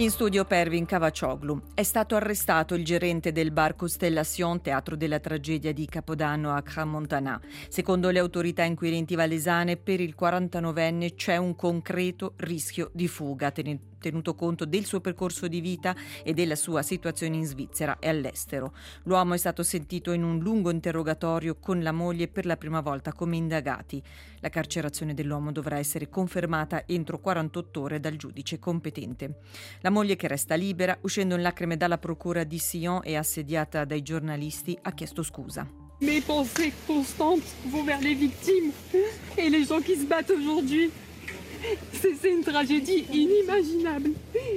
In studio Pervin Cavaccioglu. È stato arrestato il gerente del bar Constellation, teatro della tragedia di Capodanno a Crans-Montana. Secondo le autorità inquirenti valesane, per il 49enne c'è un concreto rischio di fuga, tenuto conto del suo percorso di vita e della sua situazione in Svizzera e all'estero. L'uomo è stato sentito in un lungo interrogatorio con la moglie per la prima volta come indagati. La carcerazione dell'uomo dovrà essere confermata entro 48 ore dal giudice competente. La moglie, che resta libera, uscendo in lacrime dalla procura di Sion e assediata dai giornalisti, ha chiesto scusa. Mes pensées constantes vont vers les victimes et les gens qui se battent aujourd'hui. C'est une tragédie inimaginable.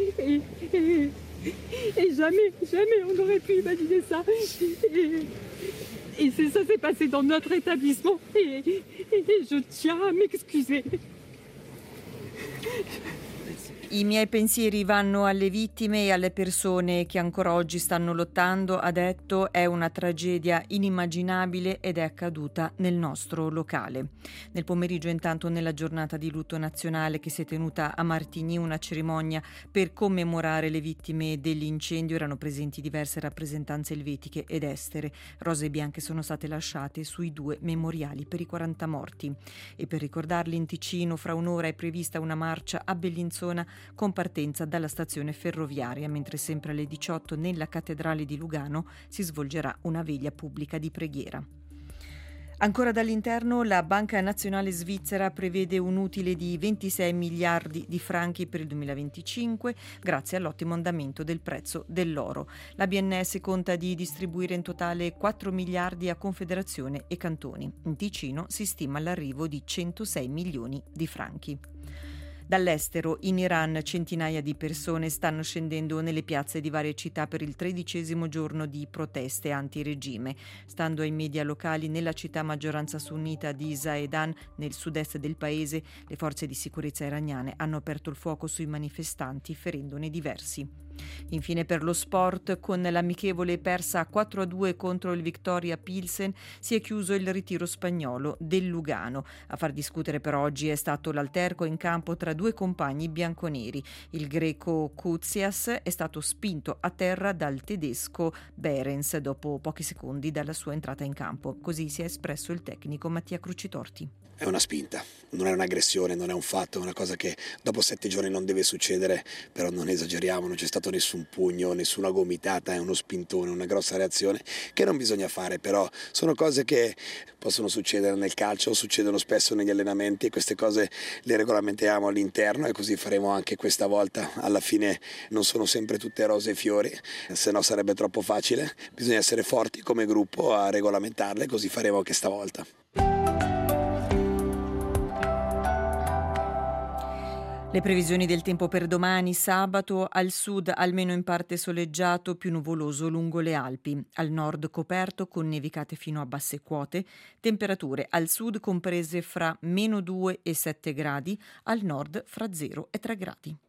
Et jamais on n'aurait pu imaginer ça. Et ça s'est passé dans notre établissement. Et je tiens à m'excuser. I miei pensieri vanno alle vittime e alle persone che ancora oggi stanno lottando, ha detto. È una tragedia inimmaginabile ed è accaduta nel nostro locale. Nel pomeriggio, intanto, nella giornata di lutto nazionale che si è tenuta a Martigny, una cerimonia per commemorare le vittime dell'incendio, erano presenti diverse rappresentanze elvetiche ed estere. Rose bianche sono state lasciate sui 2 memoriali per i 40 morti. E per ricordarli, in Ticino fra un'ora è prevista una marcia a Bellinzona con partenza dalla stazione ferroviaria, mentre sempre alle 18 nella cattedrale di Lugano si svolgerà una veglia pubblica di preghiera. Ancora dall'interno, la Banca Nazionale Svizzera prevede un utile di 26 miliardi di franchi per il 2025 grazie all'ottimo andamento del prezzo dell'oro. La BNS conta di distribuire in totale 4 miliardi a Confederazione e cantoni. In Ticino si stima l'arrivo di 106 milioni di franchi. Dall'estero, in Iran, centinaia di persone stanno scendendo nelle piazze di varie città per il 13° giorno di proteste antiregime. Stando ai media locali, nella città maggioranza sunnita di Zahedan, nel sud-est del paese, le forze di sicurezza iraniane hanno aperto il fuoco sui manifestanti, ferendone diversi. Infine, per lo sport, con l'amichevole persa 4-2 contro il Viktoria Pilsen, si è chiuso il ritiro spagnolo del Lugano. A far discutere per oggi è stato l'alterco in campo tra 2 compagni bianconeri. Il greco Koutsias è stato spinto a terra dal tedesco Behrens dopo pochi secondi dalla sua entrata in campo. Così si è espresso il tecnico Mattia Crucitorti. È una spinta, non è un'aggressione, non è un fatto, è una cosa che dopo 7 giorni non deve succedere, però non esageriamo, non c'è stato nessun pugno, nessuna gomitata, è uno spintone, una grossa reazione che non bisogna fare, però sono cose che possono succedere nel calcio, succedono spesso negli allenamenti e queste cose le regolamentiamo all'interno e così faremo anche questa volta. Alla fine non sono sempre tutte rose e fiori, se no sarebbe troppo facile, bisogna essere forti come gruppo a regolamentarle, così faremo anche stavolta. Le previsioni del tempo per domani: sabato al sud almeno in parte soleggiato, più nuvoloso lungo le Alpi, al nord coperto con nevicate fino a basse quote, temperature al sud comprese fra -2 e 7 gradi, al nord fra 0 e 3 gradi.